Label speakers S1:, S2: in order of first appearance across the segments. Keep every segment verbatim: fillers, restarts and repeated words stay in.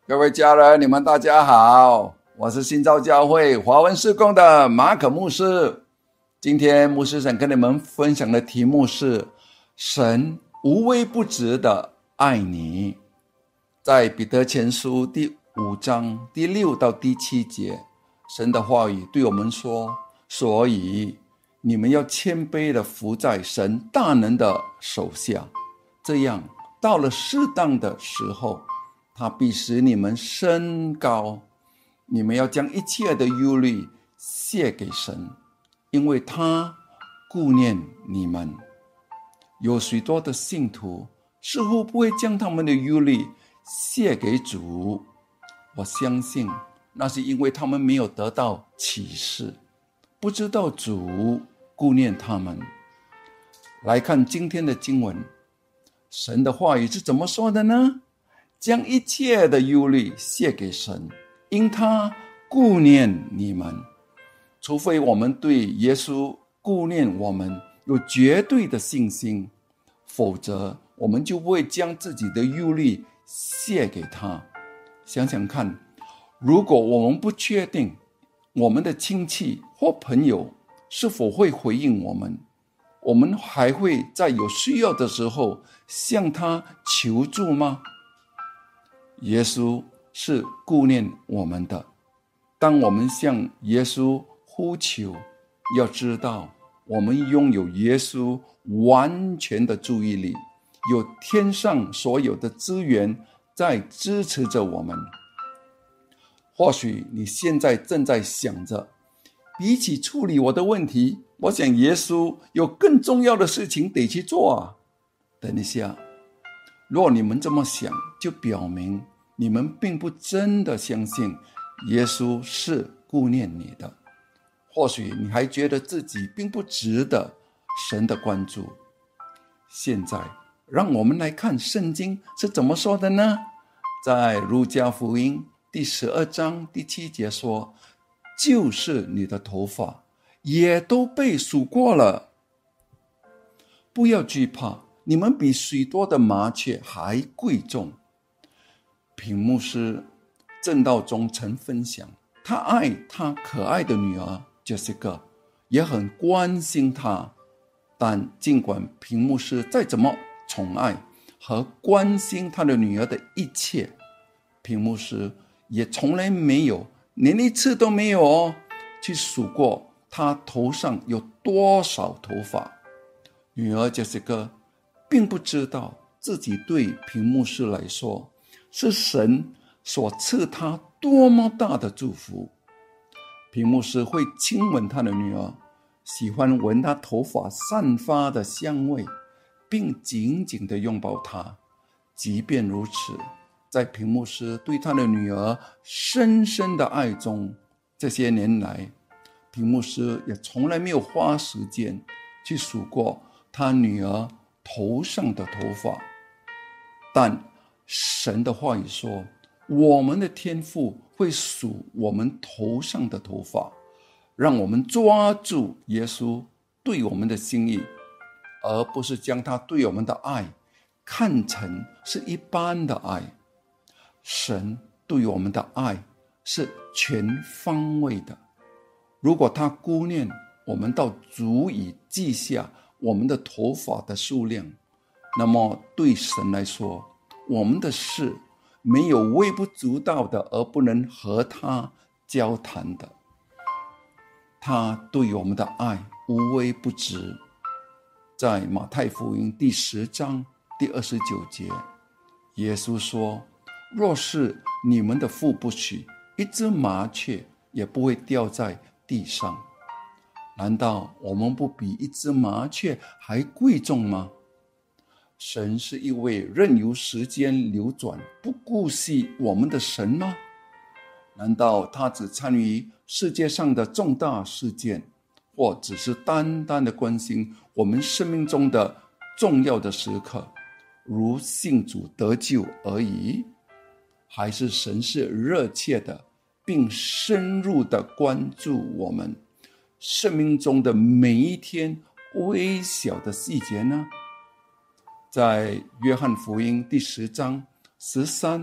S1: 各位家人，你们大家好，我是新造教会华文事工的马可牧师。今天牧师想跟你们分享的题目是神无微不至的爱你。在彼得前书第五章第六到第七节，神的话语对我们说，所以你们要谦卑的服在神大能的手下，这样到了适当的时候，他必使你们升高。你们要将一切的忧虑卸给神，因为他顾念你们。有许多的信徒似乎不会将他们的忧虑卸给主，我相信那是因为他们没有得到启示，不知道主顾念他们。来看今天的经文，神的话语是怎么说的呢？将一切的忧虑卸给神，因他顾念你们。除非我们对耶稣顾念我们有绝对的信心，否则我们就不会将自己的忧虑卸给他。想想看，如果我们不确定我们的亲戚或朋友是否会回应我们，我们还会在有需要的时候向他求助吗？耶稣是顾念我们的，当我们向耶稣呼求，要知道我们拥有耶稣完全的注意力，有天上所有的资源在支持着我们。或许你现在正在想着，比起处理我的问题，我想耶稣有更重要的事情得去做啊。等一下，若你们这么想，就表明你们并不真的相信耶稣是顾念你的。或许你还觉得自己并不值得神的关注。现在让我们来看圣经是怎么说的呢？在路加福音第十二章第七节说，就是你的头发也都被数过了。不要惧怕，你们比许多的麻雀还贵重。平牧师正道中曾分享，他爱他可爱的女儿 Jessica， 也很关心她。但尽管平牧师再怎么宠爱和关心他的女儿的一切，平牧师也从来没有，连一次都没有哦，去数过她头上有多少头发。女儿 Jessica 并不知道自己对平牧师来说是神所赐他多么大的祝福。平牧师会亲吻他的女儿，喜欢闻她头发散发的香味，并紧紧地拥抱她。即便如此，在平牧师对他的女儿深深的爱中，这些年来，平牧师也从来没有花时间去数过他女儿头上的头发。但神的话语说，我们的天父会数我们头上的头发，让我们抓住耶稣对我们的心意，而不是将他对我们的爱看成是一般的爱。神对我们的爱是全方位的，如果他顾念我们到足以记下我们的头发的数量，那么对神来说，我们的事没有微不足道的而不能和他交谈的。他对我们的爱无微不至。在马太福音第十章第二十九节，耶稣说，若是你们的父不许，一只麻雀也不会掉在地上。难道我们不比一只麻雀还贵重吗？神是一位任由时间流转不顾惜我们的神吗？难道他只参与世界上的重大事件，或只是单单的关心我们生命中的重要的时刻，如信主得救而已？还是神是热切的并深入的关注我们生命中的每一天微小的细节呢？在约翰福音第十章十三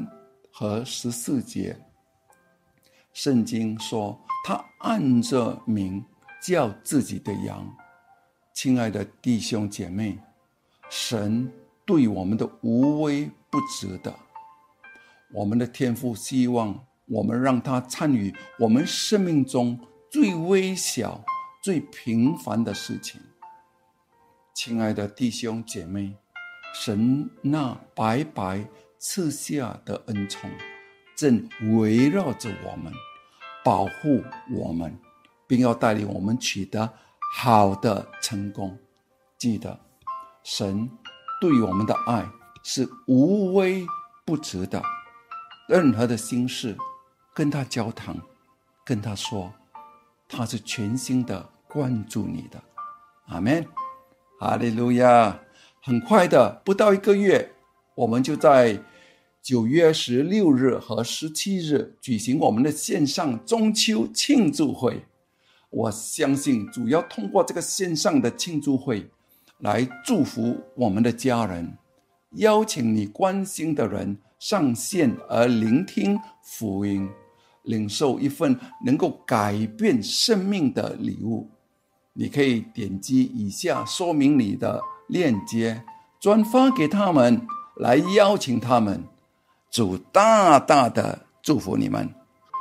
S1: 和十四节，圣经说他按着名叫自己的羊。亲爱的弟兄姐妹，神对我们的无微不至的，我们的天父希望我们让他参与我们生命中最微小最平凡的事情。亲爱的弟兄姐妹，神那白白赐下的恩宠正围绕着我们，保护我们，并要带领我们取得好的成功。记得，神对我们的爱是无微不至的，任何的心事跟他交谈，跟他说，他是全心的关注你的。阿们，哈利路亚。很快的，不到一个月，我们就在九月十六日和十七日举行我们的线上中秋庆祝会。我相信主要通过这个线上的庆祝会来祝福我们的家人，邀请你关心的人上线而聆听福音，领受一份能够改变生命的礼物。你可以点击以下说明里的链接，转发给他们，来邀请他们。主大大的祝福你们。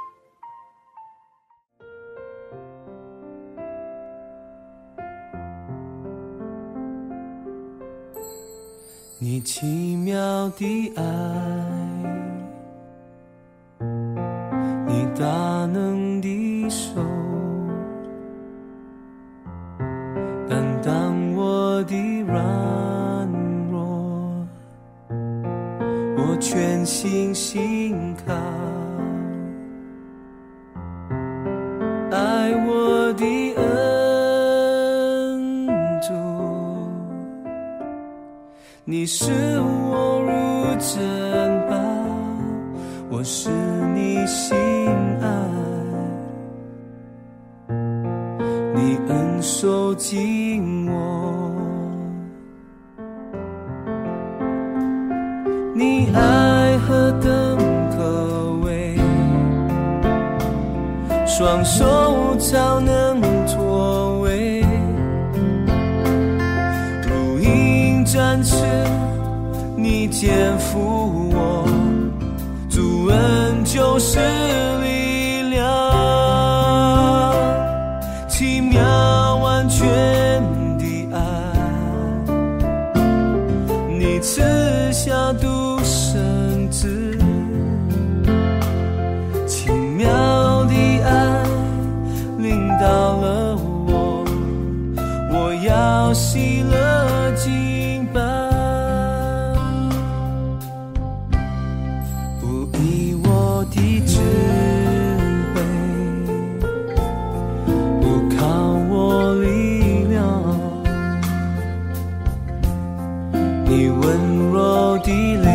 S2: 你奇妙的爱，你大能的手，担当我的软弱，我全心信靠，爱我的恩主，你是我如珍宝，我是你心爱，你恩手紧握，你爱何等可畏，双手超能托围，如鹰展翅，你肩负我，主恩就是力量，奇妙完全的爱，你赐下独生子，奇妙的爱领导了我，我要喜乐敬拜，不以我的智慧，不靠我力量，你温柔的